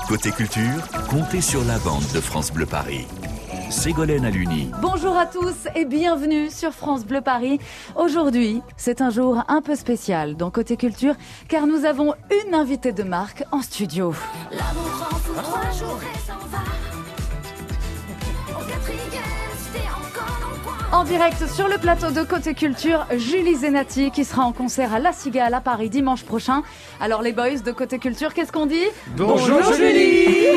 Côté culture, comptez sur la bande de France Bleu Paris. Ségolène Aluni. Bonjour à tous et bienvenue sur France Bleu Paris. Aujourd'hui, c'est un jour un peu spécial dans Côté Culture car nous avons une invitée de marque en studio. L'amour en fout 3 jours et s'en va. Au quatrième, c'était encore dans le coin. En direct sur le plateau de Côté Culture, Julie Zenati qui sera en concert à La Cigale à Paris dimanche prochain. Alors les boys de Côté Culture, qu'est-ce qu'on dit? Bonjour Julie.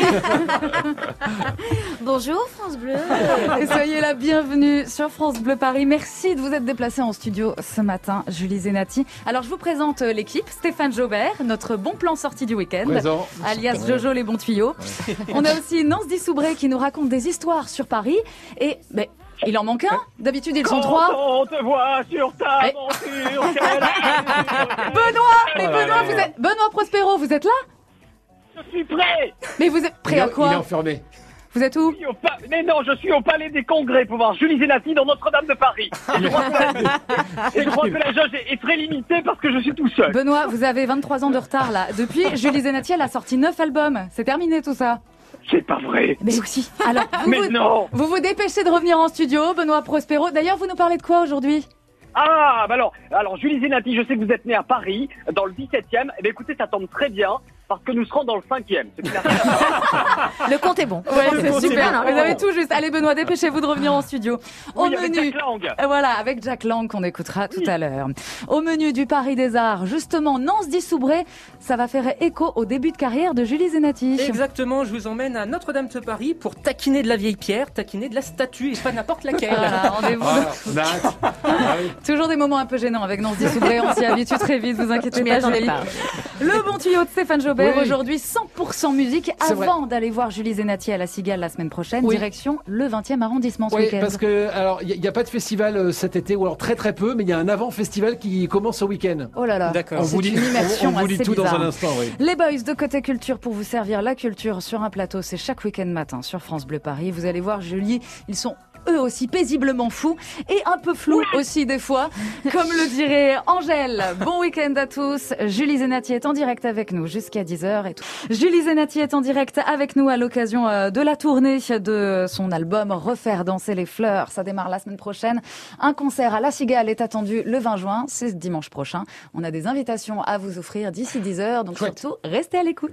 Bonjour France Bleu. Et soyez la bienvenue sur France Bleu Paris. Merci de vous être déplacés en studio ce matin, Julie Zenati. Alors je vous présente l'équipe. Stéphane Jaubert, notre bon plan sortie du week-end, Présent. alias Jojo les bons tuyaux. On a aussi Nance Dissoubré qui nous raconte des histoires sur Paris. Et il en manque un. D'habitude ils sont trois. On te voit sur ta Mais- monture. Benoît Prospero, vous êtes là? Je suis prêt. Mais vous êtes prêt à Il est quoi? enfermé. Vous êtes où? Mais non, je suis au Palais des Congrès pour voir Julie Zenati dans Notre-Dame de Paris. Et je crois que la jauge est très limitée parce que je suis tout seul. Benoît, vous avez 23 ans de retard là. Depuis, Julie Zenati, elle a sorti 9 albums. C'est terminé tout ça. C'est pas vrai. Mais aussi. Alors, Mais non. vous vous dépêchez de revenir en studio, Benoît Prospero. D'ailleurs, vous nous parlez de quoi aujourd'hui? Ah, bah alors Julie Zenati, je sais que vous êtes née à Paris, dans le 17e. Eh bien écoutez, ça tombe très bien parce que nous serons dans le 5e. Ce qui n'a rien à voir. Le compte est bon. Ouais, c'est bon, super. c'est bon. Vous avez tout juste. Allez, Benoît, dépêchez-vous de revenir en studio. Au Oui, avec menu. Jack Lang. Voilà, avec Jack Lang qu'on écoutera tout à l'heure. Au menu du Paris des Arts, justement, Nance Dissoubré, ça va faire écho au début de carrière de Julie Zenati. Exactement, je vous emmène à Notre-Dame de Paris pour taquiner de la vieille pierre, taquiner de la statue et pas n'importe laquelle. Voilà, rendez-vous. Toujours des moments un peu gênants avec Nance Dissoubré, on s'y habitue très vite, vous inquiétez pas. attendais Julie. pas. Le bon tuyau de Stéphane Jaubert, Oui. aujourd'hui 100% musique. C'est Avant d'aller voir Julie Zenati à la Cigale la semaine prochaine, Oui. direction le 20e arrondissement ce Oui, week-end. parce que alors il y a pas de festival cet été ou alors très très peu, mais il y a un avant-festival qui commence ce week-end. Oh là là, D'accord. On c'est vous dit, une immersion on vous dit assez tout dans bizarre. un instant, oui. Les boys de Côté Culture pour vous servir la culture sur un plateau, c'est chaque week-end matin sur France Bleu Paris. Vous allez voir Julie, ils sont eux aussi paisiblement fous et un peu flous aussi des fois, comme le dirait Angèle. Bon week-end à tous. Julie Zenati est en direct avec nous jusqu'à 10h et tout. Julie Zenati est en direct avec nous à l'occasion de la tournée de son album Refaire danser les fleurs. Ça démarre la semaine prochaine. Un concert à La Cigale est attendu le 20 juin, c'est dimanche prochain. On a des invitations à vous offrir d'ici 10h, donc Chouette. surtout restez à l'écoute.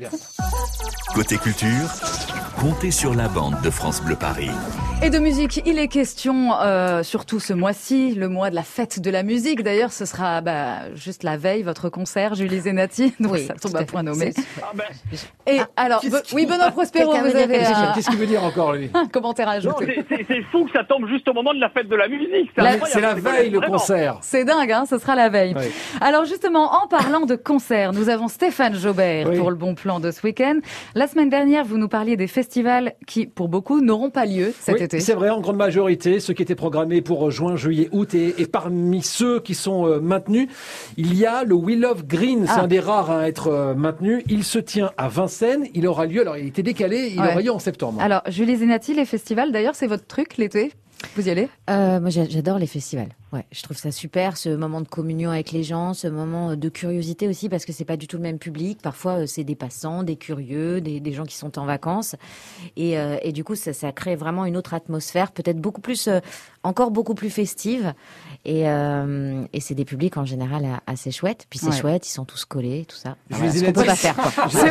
Côté culture, comptez sur la bande de France Bleu Paris. Et de musique, il est question, surtout ce mois-ci, le mois de la fête de la musique. D'ailleurs, ce sera juste la veille, votre concert, Julie Zenati. Donc Oui, ça tout tombe à à fait. point nommé. Ah ben, Et alors, oui, Benoît Prospero, Quelqu'un veut vous dire avez quelque chose. Qu'est-ce qu'il veut dire encore lui? un commentaire à non, ajouter. c'est fou que ça tombe juste au moment de la fête de la musique. La- incroyable, C'est la Ségolène, veille le vraiment. concert. C'est dingue, hein, ce sera la veille. Oui. Alors justement, en parlant de concerts, nous avons Stéphane Jaubert Oui. pour le bon plan de ce week-end. La semaine dernière, vous nous parliez des festivals qui, pour beaucoup, n'auront pas lieu cet Oui, été. c'est vrai, en grande majorité, ceux qui étaient programmés pour juin, juillet, août, et parmi ceux qui sont maintenus, il y a le We Love Green, c'est Ah. un des rares à être maintenu. Il se tient à Vincennes, il aura lieu, alors il était décalé, il Ouais. aura lieu en septembre. Alors, Julie Zenati, les festivals, d'ailleurs, c'est votre truc l'été? Vous y allez? Moi, j'adore les festivals. Ouais, je trouve ça super, ce moment de communion avec les gens, ce moment de curiosité aussi, parce que c'est pas du tout le même public. Parfois, c'est des passants, des curieux, des gens qui sont en vacances. Et du coup, ça crée vraiment une autre atmosphère, peut-être beaucoup plus, encore beaucoup plus festive. Et c'est des publics en général assez chouettes. Puis c'est Ouais. chouette, ils sont tous collés, tout ça. Je Voilà, les ce ai qu'on peut dit. pas faire, quoi.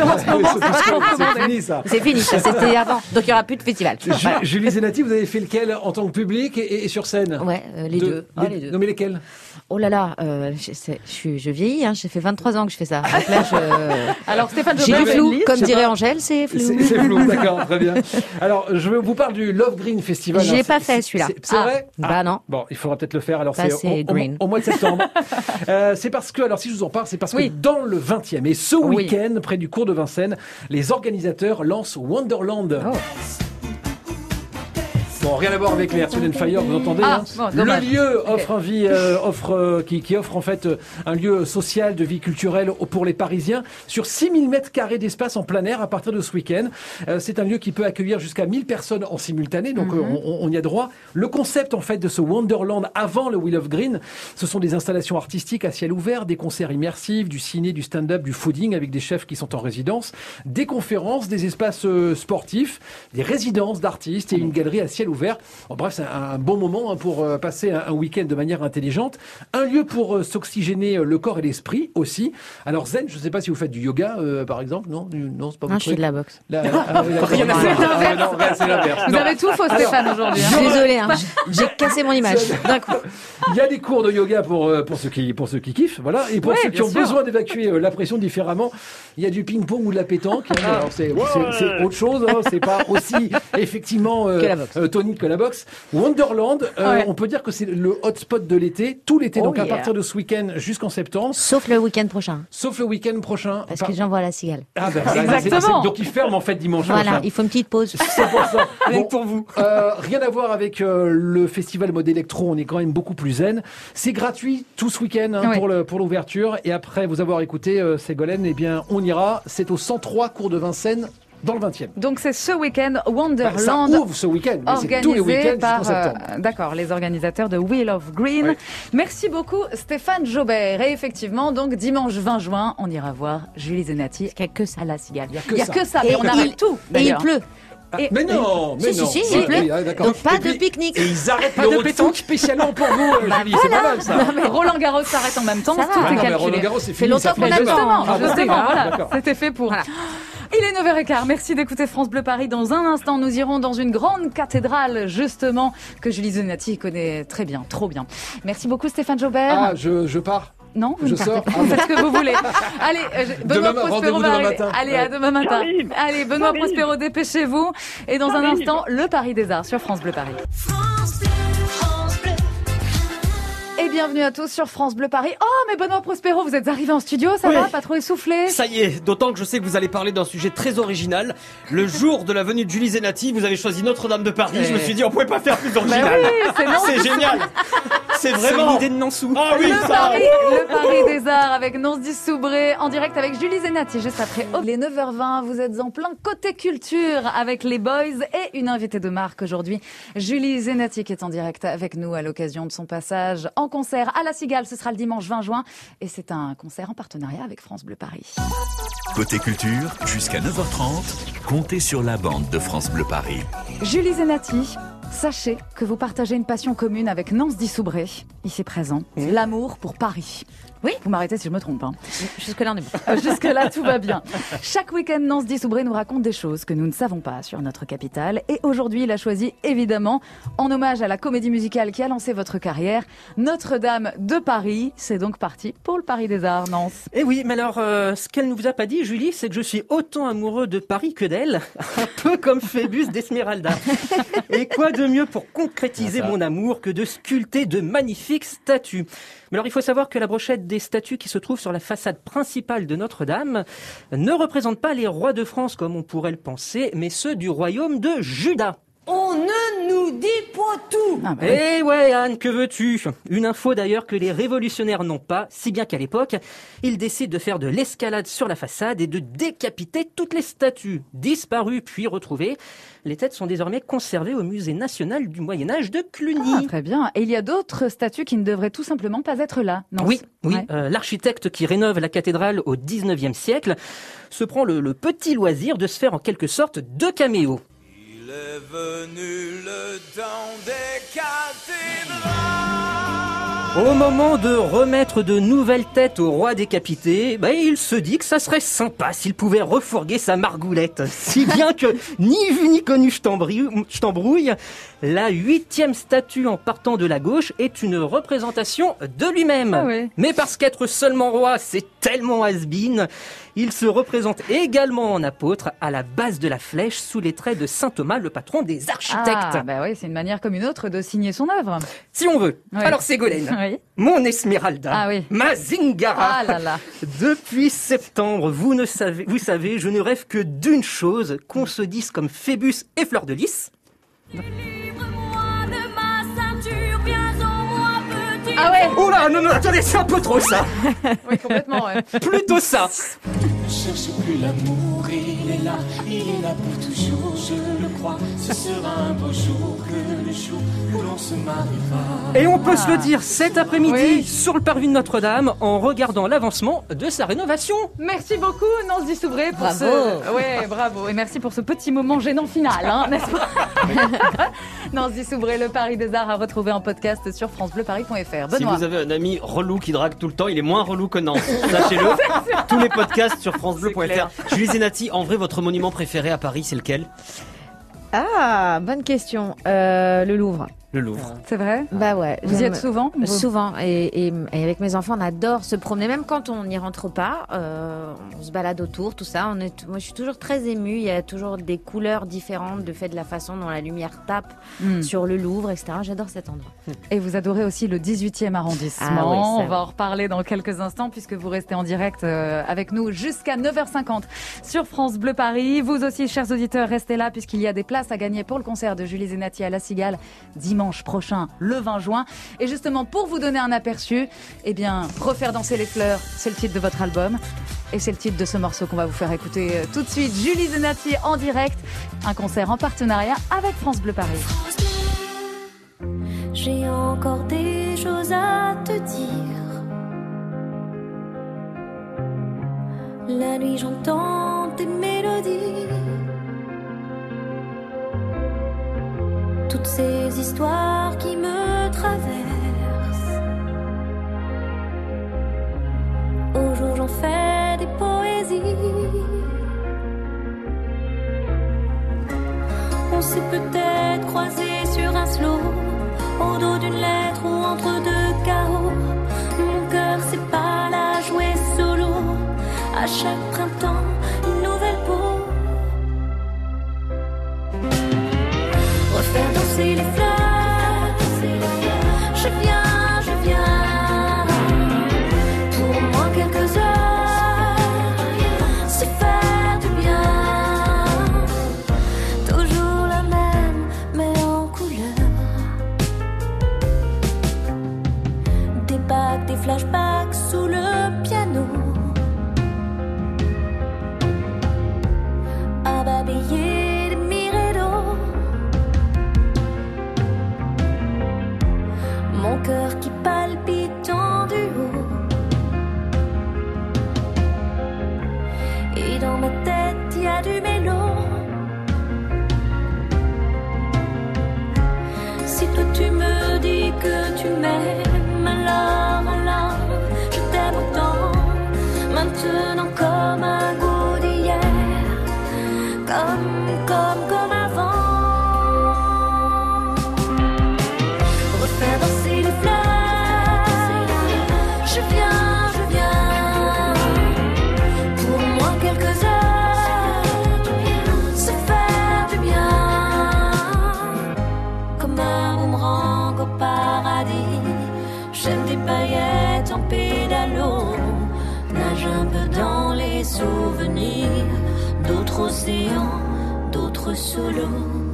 C'est fini ça. C'est fini, ça, c'était avant. Donc il y aura plus de festival. Voilà. Julie Zenati, vous avez fait lequel en tant que public et sur scène? Ouais, les deux. Ah, les deux. Non mais lesquels? Oh là là, je vieillis, hein, j'ai fait 23 ans que je fais ça. Donc là, Alors, Stéphane j'ai Jaubert, du flou, comme c'est dirait pas- Angèle, c'est flou. C'est flou, d'accord, très bien. Alors, je vous parle du Love Green Festival. J'ai Alors, pas fait celui-là. C'est vrai? Bah non. Bon, il faudra peut-être le faire. Alors, Ça, c'est green. au mois de septembre. C'est parce que, alors si je vous en parle, c'est parce Oui. que dans le 20e et ce Oui. week-end, près du cours de Vincennes, les organisateurs lancent Wonderland. Oh. Bon, rien à voir avec les Earth, Wind & Fire, vous entendez bon, le dommage. lieu qui offre en fait un lieu social de vie culturelle pour les Parisiens sur 6000 mètres carrés d'espace en plein air à partir de ce week-end. C'est un lieu qui peut accueillir jusqu'à 1000 personnes en simultané, donc on y a droit. Le concept en fait de ce Wonderland avant le Wheel of Green, ce sont des installations artistiques à ciel ouvert, des concerts immersifs, du ciné, du stand-up, du fooding avec des chefs qui sont en résidence, des conférences, des espaces sportifs, des résidences d'artistes et une galerie à ciel ouvert. Bref, c'est un bon moment pour passer un week-end de manière intelligente. Un lieu pour s'oxygéner le corps et l'esprit aussi. Alors Zen, je ne sais pas si vous faites du yoga par exemple. Non, c'est pas Non, je fais de la boxe. Rien à faire. C'est l'inverse. Vous avez tout faux, Stéphane, aujourd'hui. Je suis désolée, j'ai cassé mon image d'un coup. Il y a des cours de yoga pour ceux qui kiffent, voilà. Et pour ceux qui ont besoin d'évacuer la pression différemment, il y a du ping-pong ou de la pétanque. Alors c'est autre chose, c'est pas aussi effectivement tonique que la boxe. Wonderland, on peut dire que c'est le hotspot de l'été, tout l'été, donc à partir de ce week-end jusqu'en septembre. Sauf le week-end prochain. Sauf le week-end prochain. Parce que j'envoie la cigale. Ah ben voilà, Exactement. donc il ferme en fait dimanche Voilà, prochain. il faut une petite pause. C'est pour ça. Rien que pour vous. Rien à voir avec le festival mode électro, on est quand même beaucoup plus zen. C'est gratuit tout ce week-end pour l'ouverture. Et après vous avoir écouté, Ségolène, eh bien on ira. C'est au 103 cours de Vincennes. Dans le 20e. Donc c'est ce week-end Wonderland. Ça ouvre ce week-end, mais c'est tous les week-ends par jusqu'en septembre. d'accord, les organisateurs de Wheel of Green. Oui. Merci beaucoup Stéphane Jobert. Et effectivement, donc dimanche 20 juin, on ira voir Julie Zenati. Il n'y a que ça. À la Cigale. Il y a Il y a que ça, mais Et on arrête tout. Et il d'ailleurs. pleut. Mais non, mais non. Si, il pleut. Oui, d'accord. Donc pas Et de puis, pique-nique. Et ils arrêtent Pas le de road pétanque foot spécialement pour vous, Julie. C'est pas mal ça. Non, mais Roland Garros s'arrête en même temps, Ça tout va. est Ah, mais Roland calculé. Garros, c'est C'est fini. longtemps ça fait qu'on deux attend. ans. Justement, voilà, D'accord. c'était fait pour. Voilà. Il est 9h15, merci d'écouter France Bleu Paris. Dans un instant, nous irons dans une grande cathédrale, justement, que Julie Zenati connaît très bien, trop bien. Merci beaucoup Stéphane Jobert. Ah, je pars. Non, vous Je ne partez sors. pas. Vous faites ce que vous voulez. Allez, Benoît Demain, Prospero rendez-vous va demain arriver. matin. Allez, Ouais. à demain matin. J'arrive. Allez, Benoît J'arrive. Prospero, dépêchez-vous. Et dans un J'arrive. instant, le Paris des Arts sur France Bleu Paris. France Bleu, France Bleu. Et bienvenue à tous sur France Bleu Paris. Oh, mais Benoît Prospero, vous êtes arrivé en studio, ça va? Pas trop essoufflé? Ça y est, d'autant que je sais que vous allez parler d'un sujet très original. Le jour de la venue de Julie Zenati, vous avez choisi Notre-Dame de Paris. Je me suis dit, on pouvait pas faire plus Bah original. oui, c'est non. C'est génial. C'est vraiment une idée de Nansou. Ah oui, Le ça. Paris des Arts avec Nonce Soubré en direct avec Julie Zenati juste après. Oh, les 9h20, vous êtes en plein côté culture avec les boys et une invitée de marque aujourd'hui, Julie Zenati qui est en direct avec nous à l'occasion de son passage en concert à La Cigale. Ce sera le dimanche 20 juin et c'est un concert en partenariat avec France Bleu Paris. Côté culture, jusqu'à 9h30, comptez sur la bande de France Bleu Paris. Julie Zenati, sachez que vous partagez une passion commune avec Nonce Soubré, ici présent, l'amour pour Paris. Oui, vous m'arrêtez si je me trompe. Hein. Jusque-là, on est bon. Jusque-là, tout va bien. Chaque week-end, Nonce Soubré nous raconte des choses que nous ne savons pas sur notre capitale. Et aujourd'hui, il a choisi, évidemment, en hommage à la comédie musicale qui a lancé votre carrière, Notre-Dame de Paris. C'est donc parti pour le Paris des Arts, Nonce. Eh oui, mais alors, ce qu'elle ne vous a pas dit, Julie, c'est que je suis autant amoureux de Paris que d'elle, un peu comme Phébus d'Esmeralda. Et quoi de mieux pour concrétiser mon amour que de sculpter de magnifiques statues. Mais alors, il faut savoir que la brochette des statues qui se trouvent sur la façade principale de Notre-Dame ne représente pas les rois de France comme on pourrait le penser, mais ceux du royaume de Juda. On ne nous dit pas tout. Ah, bah oui. Eh ouais, Anne, que veux-tu? Une info d'ailleurs que les révolutionnaires n'ont pas, si bien qu'à l'époque, ils décident de faire de l'escalade sur la façade et de décapiter toutes les statues, disparues puis retrouvées. Les têtes sont désormais conservées au Musée national du Moyen-Âge de Cluny. Ah, très bien. Et il y a d'autres statues qui ne devraient tout simplement pas être là, Nonce. Oui. Ouais. L'architecte qui rénove la cathédrale au 19e siècle se prend le petit loisir de se faire en quelque sorte deux caméos. Il est venu le temps des cathédrales. Au moment de remettre de nouvelles têtes au roi décapité, il se dit que ça serait sympa s'il pouvait refourguer sa margoulette. Si bien que, ni vu ni connu, je t'embrouille, la 8e statue en partant de la gauche est une représentation de lui-même. Ah oui. Mais parce qu'être seulement roi, c'est tellement has-been, il se représente également en apôtre à la base de la flèche sous les traits de saint Thomas, le patron des architectes. Ah, bah oui, c'est une manière comme une autre de signer son œuvre. Si on veut. Oui. Alors Ségolène. Oui. Mon Esmeralda, Ah oui. ma Zingara. Ah là là. Depuis septembre, vous savez, je ne rêve que d'une chose, qu'on se dise comme Phébus et Fleur de Lys. Livre-moi Oh là, non, attendez, c'est un peu trop ça. Oui, complètement, ouais. Plutôt ça. Ne cherche plus l'amour, il est là pour toujours, je le crois. Ce sera un beau jour que le jour où l'on se mariera. Et on peut se le dire cet après-midi Oui. sur le parvis de Notre-Dame en regardant l'avancement de sa rénovation. Merci beaucoup, Nancy Soubré, pour Bravo. Ouais, bravo. Et merci pour ce petit moment gênant final, hein, n'est-ce pas? Nancy Soubré, le Paris des Arts à retrouver en podcast sur francebleuparis.fr. Si Benoît. vous avez un ami relou qui drague tout le temps, il est moins relou que Nantes. Sachez-le. Tous les podcasts sur francebleu.fr. Julie Zenati, en vrai, votre monument préféré à Paris, c'est lequel? Ah, bonne question. Le Louvre. Le Louvre. C'est vrai? Bah ouais. Vous y êtes souvent? Souvent. Et avec mes enfants, on adore se promener. Même quand on n'y rentre pas, on se balade autour, tout ça. Moi, je suis toujours très émue. Il y a toujours des couleurs différentes de fait de la façon dont la lumière tape sur le Louvre, etc. J'adore cet endroit. Et vous adorez aussi le 18e arrondissement. Ah oui, ça on va en reparler dans quelques instants puisque vous restez en direct avec nous jusqu'à 9h50 sur France Bleu Paris. Vous aussi, chers auditeurs, restez là puisqu'il y a des places à gagner pour le concert de Julie Zenati à La Cigale dimanche prochain, le 20 juin. Et justement, pour vous donner un aperçu, eh bien, Refaire danser les fleurs, c'est le titre de votre album. Et c'est le titre de ce morceau qu'on va vous faire écouter tout de suite. Julie Zenati en direct, un concert en partenariat avec France Bleu Paris. J'ai encore des choses à te dire. La nuit j'entends tes mélodies, toutes ces histoires qui me traversent. Au jour j'en fais des poésies. On s'est peut-être croisés sur un slow, au dos d'une lettre ou entre deux carreaux. Mon cœur c'est pas la jouer solo. À chaque printemps, une nouvelle peau. Refaire danser les fleurs. Je viens. Pour moi quelques heures, c'est faire du bien. Toujours la même, mais en couleur. Des bagues, des flashbacks sous le piano. À babayer des miredos. Mon cœur qui palpite en duo. Et dans ma tête il y a du mélo. Si toi tu me dis que tu m'aimes, alors je t'aime autant. Maintenant comme un goût d'hier, comme avant. Refaire danser les fleurs. Je viens. Pour moi quelques heures, c'est faire du bien. Comme un boomerang au paradis. J'aime des paillettes en pédalo. Nage un peu dans les souvenirs. D'autres océans, d'autres solos.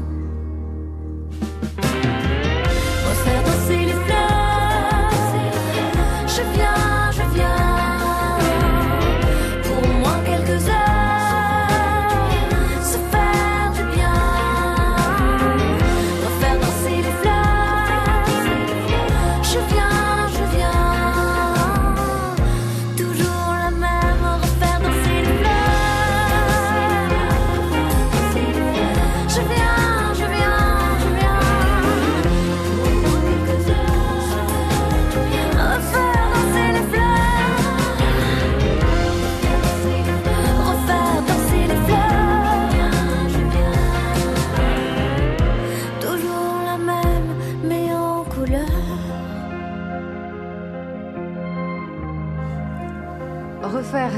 Refaire danser les fleurs. Je viens. Pour moi quelques heures, c'est faire du bien. Refaire danser les fleurs. Je viens. Toujours la même, refaire danser les fleurs. Je viens.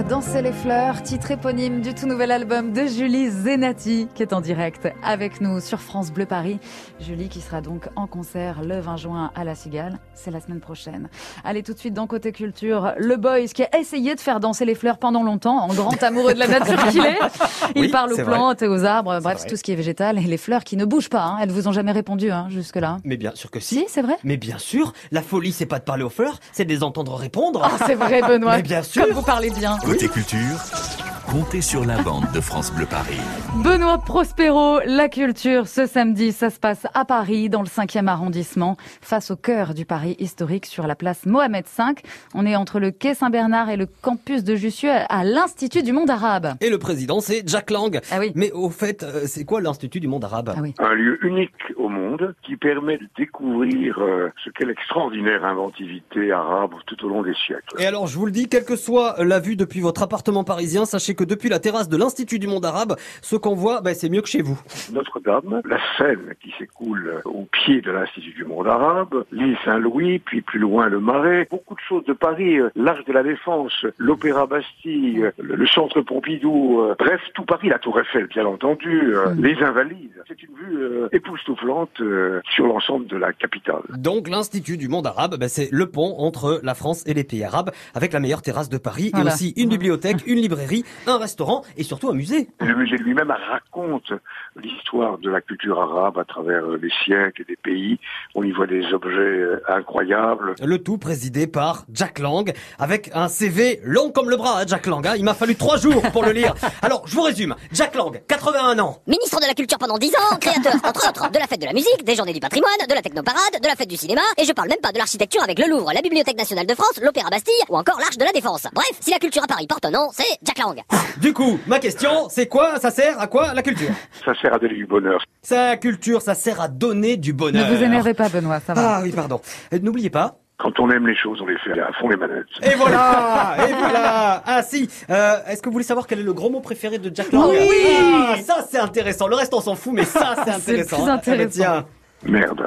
faire danser les fleurs, titre éponyme du tout nouvel album de Julie Zenati qui est en direct avec nous sur France Bleu Paris. Julie qui sera donc en concert le 20 juin à La Cigale, c'est la semaine prochaine. Allez tout de suite dans Côté Culture, le Boys qui a essayé de faire danser les fleurs pendant longtemps, en grand amoureux de la nature qu'il est. Il parle aux plantes et aux arbres, bref tout ce qui est végétal et les fleurs qui ne bougent pas. Elles vous ont jamais répondu jusque-là. Mais bien sûr que si. Si, c'est vrai. Mais bien sûr, la folie c'est pas de parler aux fleurs, c'est de les entendre répondre. Ah, c'est vrai Benoît. Mais bien sûr. Comme vous parlez bien. Côté culture, comptez sur la bande de France Bleu Paris. Benoît Prospero, la culture, ce samedi, ça se passe à Paris, dans le 5e arrondissement, face au cœur du Paris historique, sur la place Mohamed V. On est entre le quai Saint-Bernard et le campus de Jussieu, à l'Institut du monde arabe. Et le président, c'est Jack Lang. Ah oui. Mais au fait, c'est quoi l'Institut du monde arabe? Ah oui. Un lieu unique au monde qui permet de découvrir ce qu'est l'extraordinaire inventivité arabe tout au long des siècles. Et alors, je vous le dis, quelle que soit la vue depuis votre appartement parisien, sachez que depuis la terrasse de l'Institut du monde arabe, ce qu'on voit, c'est mieux que chez vous. Notre-Dame, la Seine qui s'écoule au pied de l'Institut du monde arabe, l'île Saint-Louis, puis plus loin le Marais, beaucoup de choses de Paris, l'Arc de la Défense, l'Opéra Bastille, le Centre Pompidou, bref, tout Paris, la Tour Eiffel bien entendu, les Invalides. C'est une vue époustouflante sur l'ensemble de la capitale. Donc l'Institut du monde arabe, c'est le pont entre la France et les pays arabes, avec la meilleure terrasse de Paris, voilà. Et aussi une bibliothèque, une librairie, un restaurant et surtout un musée. Le musée lui-même raconte l'histoire de la culture arabe à travers les siècles et des pays. On y voit des objets incroyables. Le tout présidé par Jack Lang, avec un CV long comme le bras, Jack Lang. Il m'a fallu 3 jours pour le lire. Alors, je vous résume. Jack Lang, 81 ans. Ministre de la Culture pendant 10 ans, créateur, entre autres, de la fête de la musique, des journées du patrimoine, de la technoparade, de la fête du cinéma, et je parle même pas de l'architecture avec le Louvre, la Bibliothèque nationale de France, l'Opéra Bastille, ou encore l'Arche de la Défense. Bref, si la culture à Paris porte un nom, c'est Jack Lang. Du coup, ma question, c'est quoi, ça sert à quoi la culture? Ça sert à donner du bonheur. Sa culture, ça sert à donner du bonheur. Ne vous énervez pas Benoît, ça va. Ah oui, pardon. N'oubliez pas. Quand on aime les choses, on les fait à fond les manettes. Et voilà, et voilà. Ah si, est-ce que vous voulez savoir quel est le gros mot préféré de Jack Lang? Oui. Ah, ça c'est intéressant. Le reste on s'en fout, mais ça c'est intéressant. C'est le plus intéressant. Tiens. Merde.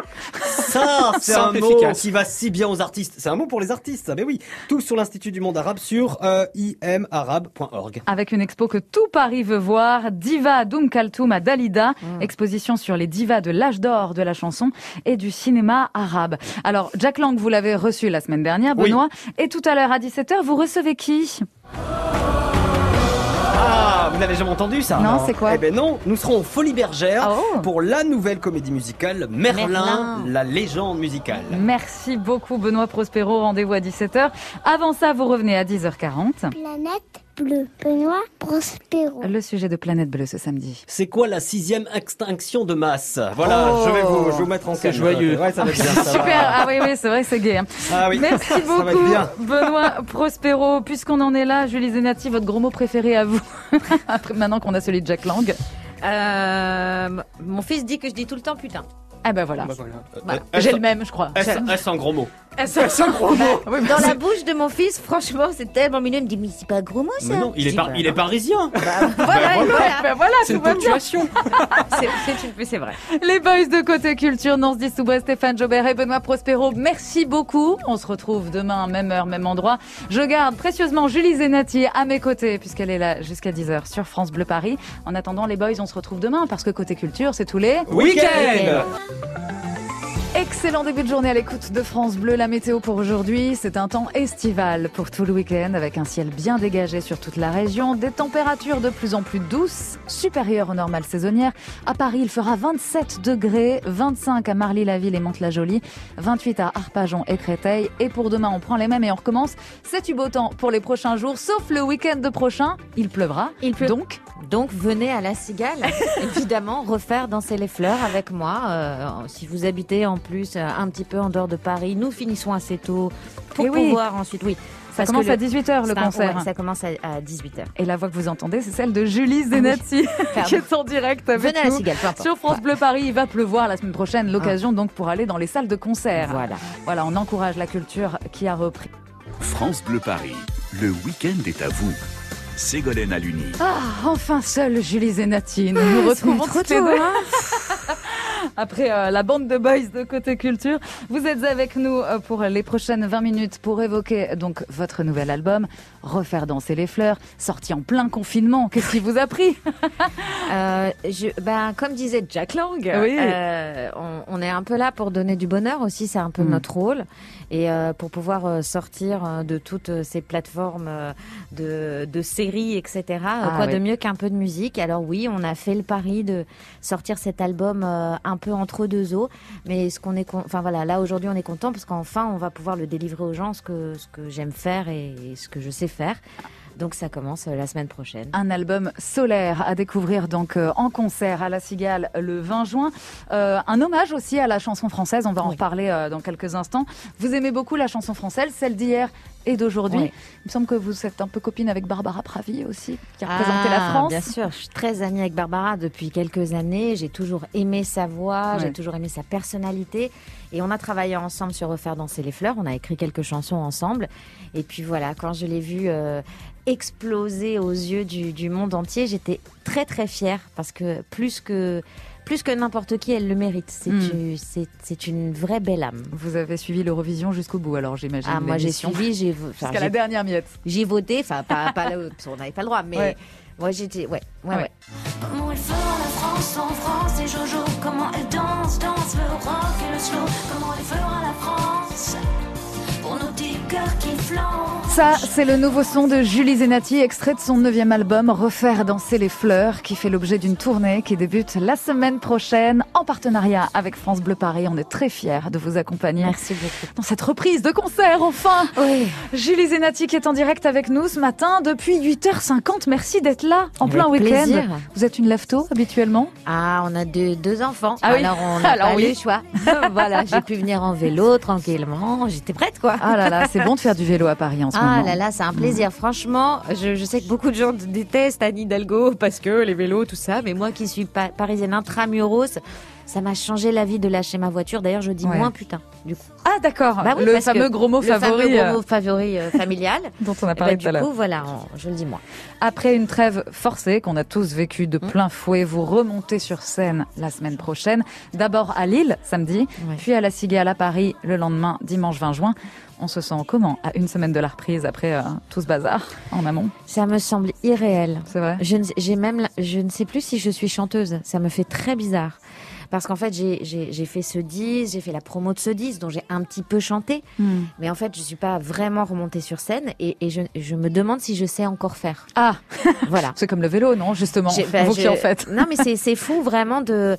Ça, c'est un Simple, mot efficace. qui va si bien aux artistes. C'est un mot pour les artistes, ça. Mais oui, tout sur l'Institut du monde arabe sur imarabe.org. Avec une expo que tout Paris veut voir, Diva Doum Kaltoum à Dalida, exposition sur les divas de l'âge d'or de la chanson et du cinéma arabe. Alors, Jack Lang, vous l'avez reçu la semaine dernière, Benoît, et tout à l'heure à 17h, vous recevez qui ? Ah, vous n'avez jamais entendu ça? Non, c'est quoi? Eh ben non, nous serons aux Folies Bergères Oh. pour la nouvelle comédie musicale Merlin, la légende musicale. Merci beaucoup Benoît Prospero, rendez-vous à 17h. Avant ça, vous revenez à 10h40. Planète bleue, Benoît Prospero. Le sujet de Planète Bleue ce samedi. C'est quoi la 6e extinction de masse? Voilà, je vais vous mettre en C'est calme. joyeux. Ouais, ça va bien, ça Super, va. ah oui, c'est vrai, c'est gai. Ah oui. Merci Ça va être beaucoup bien. Benoît Prospero. Puisqu'on en est là, Julie Zenati, votre gros mot préféré à vous, après, maintenant qu'on a celui de Jack Lang. Mon fils dit que je dis tout le temps putain. Ah ben voilà. Voilà. J'ai le même, je crois. Est-ce un gros mot? C'est un gros mot. Dans la bouche de mon fils, franchement, c'est tellement mignon. Il me dit, mais c'est pas un gros mot, ça. Mais non, il est parisien. Voilà, voilà. C'est une tout va bien. ponctuation. C'est vrai. Les boys de Côté Culture, Nance Dissouba, Stéphane Jobert et Benoît Prospero, merci beaucoup. On se retrouve demain, même heure, même endroit. Je garde précieusement Julie Zenati à mes côtés, puisqu'elle est là jusqu'à 10h sur France Bleu Paris. En attendant, les boys, on se retrouve demain, parce que Côté Culture, c'est tous les Week-end. Excellent début de journée à l'écoute de France Bleu. La météo pour aujourd'hui, c'est un temps estival pour tout le week-end avec un ciel bien dégagé sur toute la région. Des températures de plus en plus douces, supérieures aux normales saisonnières. À Paris, il fera 27 degrés, 25 à Marly-la-Ville et Mantes-la-Jolie, 28 à Arpajon et Créteil. Et pour demain, on prend les mêmes et on recommence. C'est du beau temps pour les prochains jours, sauf le week-end prochain. Il pleuvra. Il pleut. Donc, venez à La Cigale, évidemment, refaire danser les fleurs avec moi. Si vous habitez en plus un petit peu en dehors de Paris, nous finissons assez tôt pour pouvoir ensuite, ça commence à 18h le concert. Ouais, ça commence à 18h. Et la voix que vous entendez, c'est celle de Julie Zenati, qui est en direct avec Venez à nous. La Cigale, peu importe. Sur France Bleu Paris, il va pleuvoir la semaine prochaine. L'occasion donc pour aller dans les salles de concert. Voilà, on encourage la culture qui a repris. France Bleu Paris, le week-end est à vous. Ségolène Aluni. Ah, enfin seule Julie Zenati. Nous nous retrouvons toutes les deux. Après la bande de boys de Côté Culture, vous êtes avec nous pour les prochaines 20 minutes pour évoquer donc votre nouvel album, Refaire danser les fleurs, sorti en plein confinement. Qu'est-ce qui vous a pris? Comme disait Jack Lang, Oui. on est un peu là pour donner du bonheur aussi, c'est un peu notre rôle. Et pour pouvoir sortir de toutes ces plateformes de séries, etc. Quoi de mieux qu'un peu de musique. Alors oui, on a fait le pari de sortir cet album un peu entre deux eaux. Mais là aujourd'hui on est content parce qu'enfin on va pouvoir le délivrer aux gens, ce que j'aime faire et ce que je sais faire. Donc ça commence la semaine prochaine. Un album solaire à découvrir donc en concert à La Cigale le 20 juin. Un hommage aussi à la chanson française, on va en reparler dans quelques instants. Vous aimez beaucoup la chanson française, celle d'hier et d'aujourd'hui. Oui. Il me semble que vous êtes un peu copine avec Barbara Pravi aussi, qui a représenté la France. Bien sûr, je suis très amie avec Barbara depuis quelques années. J'ai toujours aimé sa voix, j'ai toujours aimé sa personnalité. Et on a travaillé ensemble sur Refaire danser les fleurs. On a écrit quelques chansons ensemble. Et puis voilà, quand je l'ai vue exploser aux yeux du monde entier, j'étais très très fière parce que plus que n'importe qui, elle le mérite. C'est une vraie belle âme. Vous avez suivi l'Eurovision jusqu'au bout, alors j'imagine. Ah, moi j'ai suivi, jusqu'à la dernière miette. J'ai voté, enfin pas là, on n'avait pas le droit, mais moi j'étais, ouais. Comment elle fera la France en France et Jojo, comment elle danse le rock et le slow, comment elle fera la France pour nos petits cœurs qui flancent. Ça, c'est le nouveau son de Julie Zenati, extrait de son 9e album, Refaire danser les fleurs, qui fait l'objet d'une tournée qui débute la semaine prochaine en partenariat avec France Bleu Paris. On est très fiers de vous accompagner. Merci beaucoup. Dans cette reprise de concert, enfin. Oui. Julie Zenati qui est en direct avec nous ce matin depuis 8h50. Merci d'être là en plein week-end. Vous êtes une lève-tôt habituellement? Ah, on a deux enfants. Ah oui. Alors on n'a pas le choix. Voilà, j'ai pu venir en vélo tranquillement. J'étais prête, quoi. Ah là là, c'est bon de faire du vélo à Paris en ce moment. Ah là là, c'est un plaisir. Franchement, je sais que beaucoup de gens détestent Anne Hidalgo parce que les vélos, tout ça. Mais moi qui suis parisienne intramuros, ça m'a changé la vie de lâcher ma voiture. D'ailleurs, je dis moins putain, du coup. Ah d'accord, bah oui, le fameux gros mot favori. Le fameux gros mot favori familial. Dont on a parlé tout à l'heure. Du coup, voilà, je le dis moins. Après une trêve forcée qu'on a tous vécue de plein fouet, vous remontez sur scène la semaine prochaine. D'abord à Lille, samedi, puis à La Cigale à Paris le lendemain, dimanche 20 juin. On se sent comment à une semaine de la reprise après tout ce bazar en amont? Ça me semble irréel. C'est vrai. Je ne sais plus si je suis chanteuse. Ça me fait très bizarre. Parce qu'en fait, j'ai fait ce disque, j'ai fait la promo de ce disque, dont j'ai un petit peu chanté. Mais en fait, je suis pas vraiment remontée sur scène et je me demande si je sais encore faire. Ah, voilà. C'est comme le vélo, non, justement. Vous qui en faites. Non, mais c'est fou vraiment de.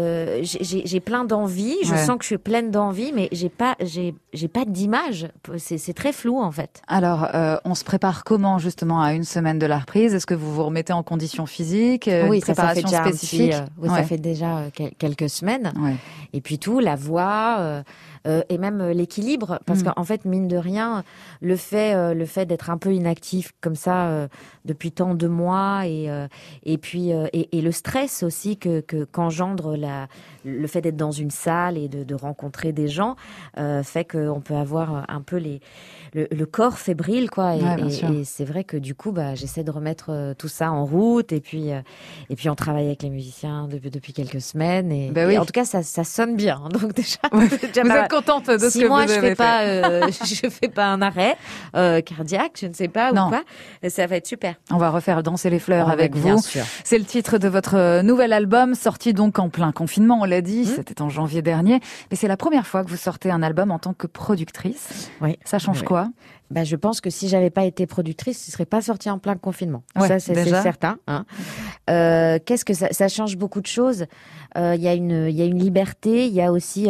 J'ai plein d'envie. Je sens que je suis pleine d'envie, mais j'ai pas d'image. C'est très flou en fait. Alors, on se prépare comment justement à une semaine de la reprise? Est-ce que vous vous remettez en condition physique? Oui, une préparation ça fait spécifique. ça fait déjà quelques semaines. Ouais. Et puis tout, la voix et même l'équilibre, parce qu'en fait, mine de rien, le fait d'être un peu inactif comme ça depuis tant de mois et puis le stress aussi qu'engendre le fait d'être dans une salle et de rencontrer des gens fait qu'on peut avoir un peu le corps fébrile, quoi. Et c'est vrai que du coup, j'essaie de remettre tout ça en route et puis on travaille avec les musiciens depuis quelques semaines et en tout cas ça sonne bien. Donc déjà, vous êtes contente de ce que vous avez fait. Je fais pas un arrêt cardiaque, je ne sais pas ou quoi. Ça va être super. On va refaire danser les fleurs avec vous. C'est le titre de votre nouvel album, sorti donc en plein confinement, on l'a dit. C'était en janvier dernier. Mais c'est la première fois que vous sortez un album en tant que productrice. Oui. Ça change quoi? Je pense que si j'avais pas été productrice, ce serait pas sorti en plein confinement. Ouais, ça, c'est certain. Hein. Qu'est-ce que ça change beaucoup de choses. Il y a une liberté. Il y a aussi,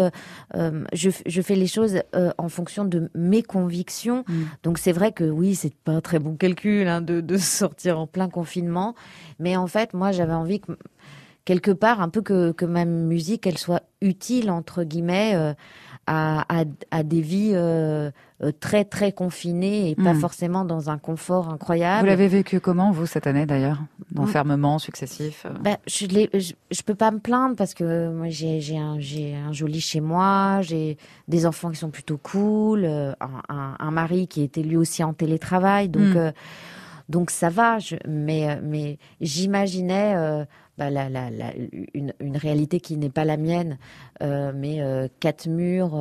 je fais les choses en fonction de mes convictions. Donc c'est vrai que oui, c'est pas un très bon calcul de sortir en plein confinement. Mais en fait, moi, j'avais envie que quelque part un peu que ma musique, elle soit utile entre guillemets. À des vies très très confinées et pas forcément dans un confort incroyable. Vous l'avez vécu comment vous cette année d'ailleurs, d'enfermement successif? Je peux pas me plaindre parce que moi j'ai un joli chez moi, j'ai des enfants qui sont plutôt cool, un mari qui était lui aussi en télétravail, donc ça va. Mais j'imaginais une réalité qui n'est pas la mienne, mais 4 murs,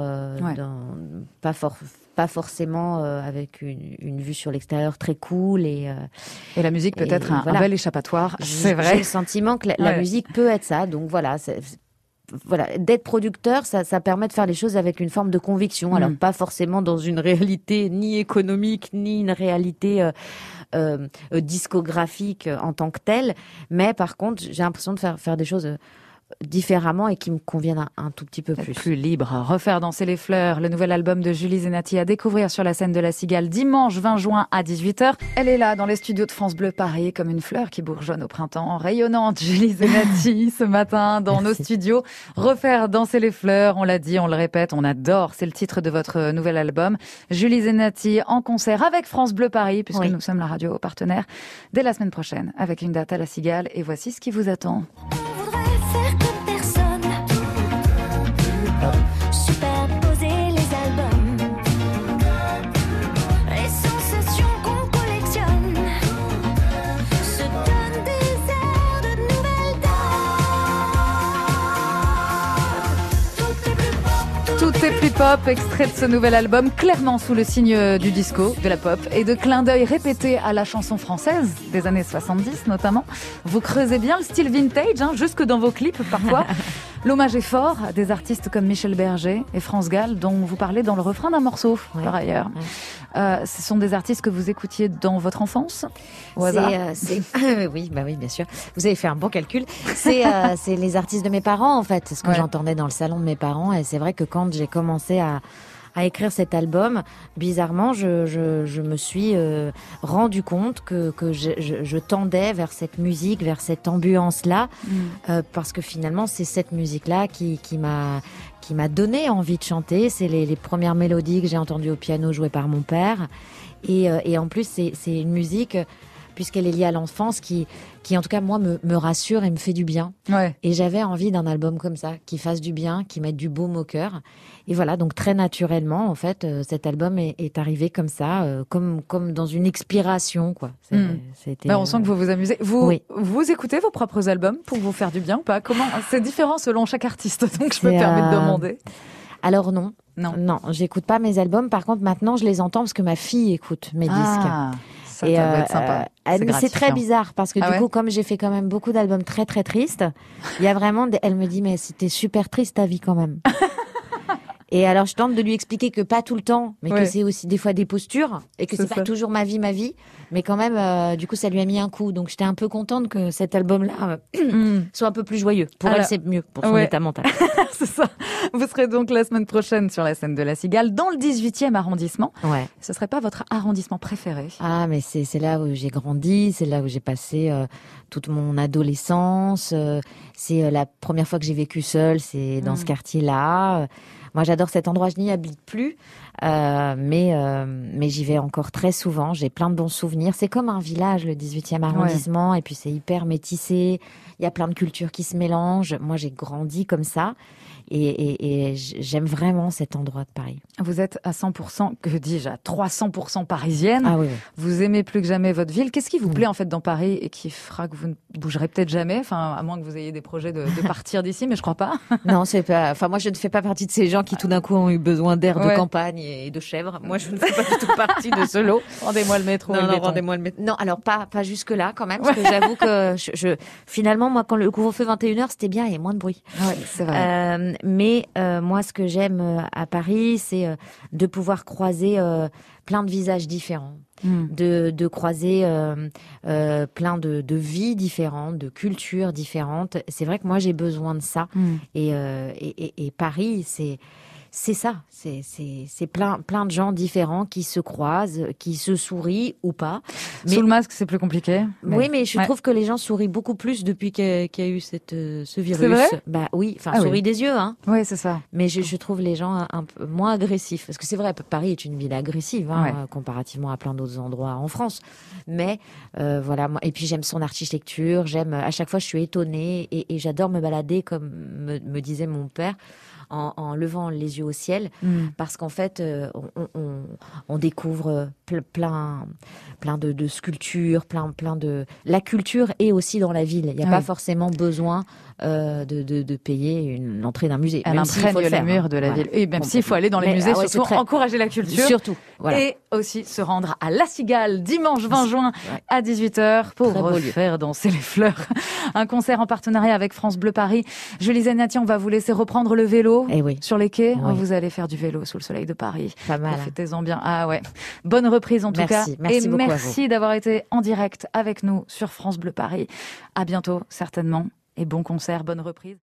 pas forcément avec une vue sur l'extérieur très cool et la musique peut être un bel échappatoire, c'est vrai. J'ai le sentiment que la musique peut être ça, donc voilà. D'être producteur, ça permet de faire les choses avec une forme de conviction. Alors pas forcément dans une réalité ni économique ni une réalité discographique en tant que telle, mais par contre j'ai l'impression de faire des choses différemment et qui me conviennent un tout petit peu plus libre. Refaire danser les fleurs, le nouvel album de Julie Zenati à découvrir sur la scène de la Cigale dimanche 20 juin à 18h. Elle est là dans les studios de France Bleu Paris comme une fleur qui bourgeonne au printemps, rayonnante. Julie Zenati ce matin dans nos studios. Refaire danser les fleurs, on l'a dit, on le répète, on adore. C'est le titre de votre nouvel album. Julie Zenati en concert avec France Bleu Paris puisque nous sommes la radio partenaire dès la semaine prochaine avec une date à la Cigale et voici ce qui vous attend. Faire comme personne, superposer les albums, les sensations qu'on collectionne, se donne des airs de nouvelles dates. Tout est plus pop, extrait de ce nouvel album, clairement sous le signe du disco, de la pop et de clins d'œil répétés à la chanson française des années 70 notamment. Vous creusez bien le style vintage, jusque dans vos clips parfois. L'hommage est fort à des artistes comme Michel Berger et France Gall, dont vous parlez dans le refrain d'un morceau, par ailleurs. Ce sont des artistes que vous écoutiez dans votre enfance, au hasard? Oui, bien sûr. Vous avez fait un bon calcul. C'est les artistes de mes parents, en fait. C'est ce que j'entendais dans le salon de mes parents. Et c'est vrai que quand j'ai commencé à écrire cet album, bizarrement, je me suis rendu compte que je tendais vers cette musique, vers cette ambiance-là, parce que finalement, c'est cette musique-là qui m'a donné envie de chanter. C'est les premières mélodies que j'ai entendues au piano jouées par mon père. Et en plus, c'est une musique, puisqu'elle est liée à l'enfance, qui en tout cas, moi, me rassure et me fait du bien. Et j'avais envie d'un album comme ça, qui fasse du bien, qui mette du baume au cœur. Et voilà, donc très naturellement, en fait, cet album est arrivé comme ça, comme dans une expiration, quoi. On sent que vous vous amusez. Vous écoutez vos propres albums pour vous faire du bien ou pas? Comment? C'est différent selon chaque artiste, donc je me permets de demander. Alors non, j'écoute pas mes albums. Par contre, maintenant, je les entends parce que ma fille écoute mes disques. Ça doit être sympa. C'est très bizarre parce que du coup, comme j'ai fait quand même beaucoup d'albums très très tristes, il y a vraiment, elle me dit mais c'était super triste ta vie quand même. Et alors je tente de lui expliquer que pas tout le temps, mais que c'est aussi des fois des postures et que c'est pas toujours ma vie, mais quand même du coup ça lui a mis un coup. Donc j'étais un peu contente que cet album-là soit un peu plus joyeux. Pour elle c'est mieux pour son état mental. C'est ça. Vous serez donc la semaine prochaine sur la scène de la Cigale dans le 18e arrondissement. Ce serait pas votre arrondissement préféré? Ah mais c'est là où j'ai grandi, c'est là où j'ai passé toute mon adolescence. C'est la première fois que j'ai vécu seule, c'est dans ce quartier-là. Moi, j'adore cet endroit. Je n'y habite plus, mais j'y vais encore très souvent. J'ai plein de bons souvenirs. C'est comme un village, le 18e arrondissement, et puis c'est hyper métissé. Il y a plein de cultures qui se mélangent. Moi, j'ai grandi comme ça. Et j'aime vraiment cet endroit de Paris. Vous êtes à 100%, que dis-je, à 300% parisienne. Ah oui. Vous aimez plus que jamais votre ville. Qu'est-ce qui vous plaît en fait dans Paris et qui fera que vous ne bougerez peut-être jamais? Enfin, à moins que vous ayez des projets de partir d'ici, mais je crois pas. Non, c'est pas. Enfin, moi, je ne fais pas partie de ces gens qui tout d'un coup ont eu besoin d'air de campagne et de chèvres. Moi, je ne fais pas du tout partie de ce lot. Rendez-moi le métro. Rendez-moi le métro. Non, alors pas jusque là quand même, parce que j'avoue que finalement, moi, quand le couvre-feu 21h, c'était bien, il y a moins de bruit. Oui, c'est vrai. Mais moi, ce que j'aime à Paris, c'est de pouvoir croiser plein de visages différents, de croiser plein de vies différentes, de cultures différentes. C'est vrai que moi, j'ai besoin de ça. Et Paris, c'est ça. C'est plein de gens différents qui se croisent, qui se sourient ou pas. Mais sous le masque, c'est plus compliqué. Oui, mais je trouve que les gens sourient beaucoup plus depuis qu'il y a eu ce virus. C'est vrai? Bah oui, sourient des yeux, hein. Oui, c'est ça. Mais je trouve les gens un peu moins agressifs. Parce que c'est vrai, Paris est une ville agressive, comparativement à plein d'autres endroits en France. Mais voilà, moi, et puis j'aime son architecture. À chaque fois, je suis étonnée et j'adore me balader, comme me disait mon père, en levant les yeux au ciel, parce qu'en fait, on découvre plein de sculptures, plein de... La culture est aussi dans la ville. Il n'y a pas forcément besoin de payer l'entrée d'un musée. Elle imprègne les murs de la ville. Et même s'il faut aller dans les musées, surtout encourager la culture. Surtout. Voilà. Et aussi se rendre à La Cigale dimanche 20 juin à 18h pour refaire danser les fleurs. Un concert en partenariat avec France Bleu Paris. Julie Zenati, on va vous laisser reprendre le vélo sur les quais. Vous allez faire du vélo sous le soleil de Paris. Pas mal. Profitez-en bien. Ah ouais. Bonne reprise en tout cas. Merci beaucoup merci d'avoir été en direct avec nous sur France Bleu Paris. À bientôt certainement. Et bon concert, bonne reprise.